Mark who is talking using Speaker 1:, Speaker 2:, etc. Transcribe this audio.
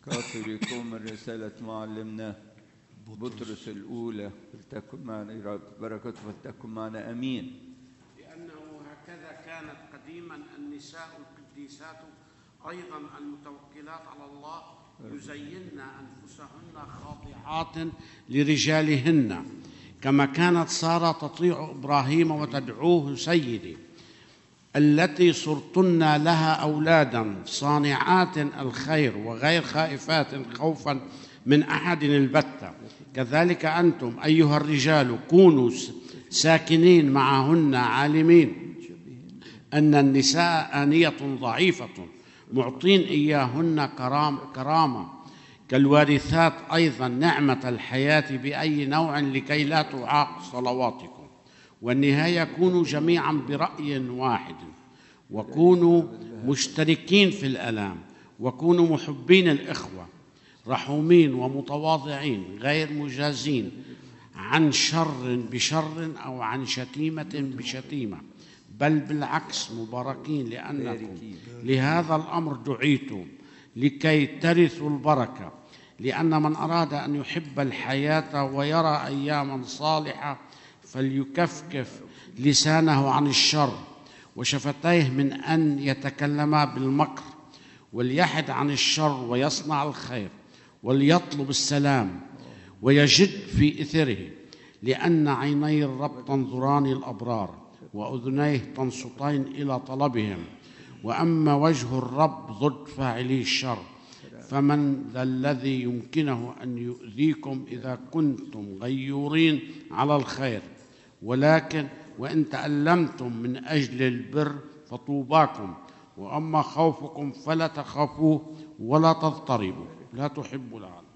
Speaker 1: كاثوليكوم من رسالة معلمنا بطرس الأولى، فلتكن معنا بركته، فلتكن معنا آمين.
Speaker 2: لأنه هكذا كانت قديما النساء القديسات أيضا المتوكلات على الله يزينن أنفسهن خاضعات لرجالهن، كما كانت سارة تطيع إبراهيم وتدعوه سيدي، التي صرتن لها أولادا صانعات الخير وغير خائفات خوفا من أحد البتة. كذلك أنتم أيها الرجال كونوا ساكنين معهن، عالمين أن النساء آنية ضعيفة، معطين إياهن كرامة كالوارثات أيضا نعمة الحياة بأي نوع، لكي لا تعاق صلواتكم. والنهاية كونوا جميعا برأي واحد، وكونوا مشتركين في الآلام، وكونوا محبين الإخوة، رحومين ومتواضعين، غير مجازين عن شر بشر أو عن شتيمة بشتيمة، بل بالعكس مباركين، لأنكم لهذا الأمر دعيتم لكي ترثوا البركة. لأن من أراد أن يحب الحياة ويرى أياما صالحة فليكفكف لسانه عن الشر وشفتيه من أن يتكلما بالمكر، وليحد عن الشر ويصنع الخير، وليطلب السلام ويجد في إثره. لأن عيني الرب تنظران الأبرار، وأذنيه تنصتين إلى طلبهم. وأما وجه الرب ضد فاعلي الشر، فمن ذا الذي يمكنه أن يؤذيكم إذا كنتم غيورين على الخير؟ ولكن وإن تألمتم من أجل البر فطوباكم. وأما خوفكم فلا تخافوه ولا تضطربوا، لا تحبوا العالم.